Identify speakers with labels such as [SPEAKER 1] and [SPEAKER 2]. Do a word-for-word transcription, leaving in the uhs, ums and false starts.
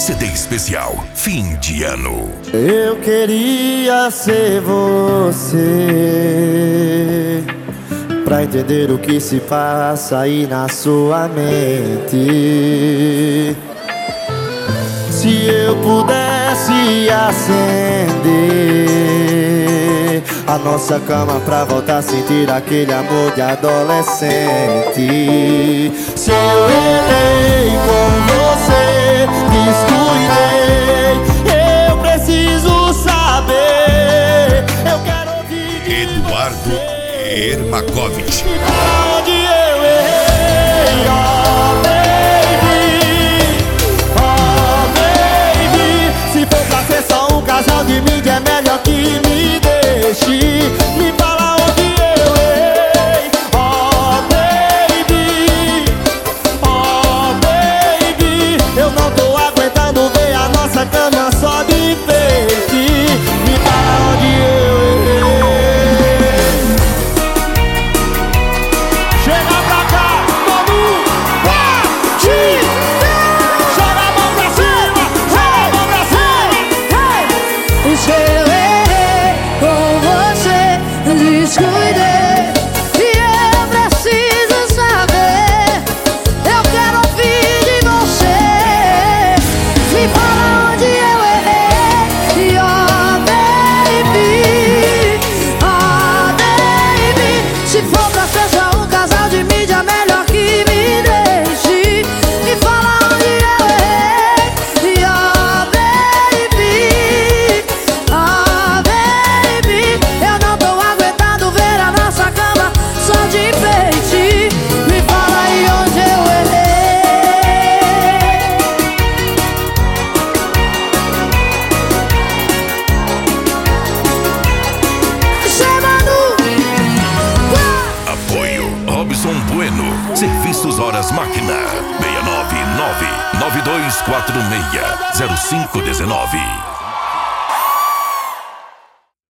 [SPEAKER 1] C D especial Fim de Ano.
[SPEAKER 2] Eu queria ser você pra entender o que se passa aí na sua mente. Se eu pudesse acender a nossa cama pra voltar a sentir aquele amor de adolescente. Se eu errei com você, descuidei, eu preciso saber. Eu quero ouvir de
[SPEAKER 1] Eduardo Ermakovich.
[SPEAKER 2] onde eu errei, oh baby, oh baby. Se for pra ser só um casal de mídia, é melhor que me deixe. Me fala onde eu errei, oh baby, oh baby. Eu não tô aguentando ver a nossa cama só de enfeite. Me fala onde eu errei. Chega pra cá, todo mundo, joga a mão pra cima, joga a mão pra cima.
[SPEAKER 3] E se eu errei com você, descuidei, e eu preciso saber. Eu quero ouvir de você. Me fala onde eu errei, oh baby, oh baby. Se for pra ser só um casal de mídia, melhor que me deixe. Me fala onde eu errei, oh baby, oh baby. Eu não tô aguentando ver a nossa cama só de enfeite. Me fala aí onde eu errei. Chamando
[SPEAKER 1] Apoio Robson Bueno. Serviços Horas Máquina. seis nove nove, nove dois quatro seis, zero cinco um nove.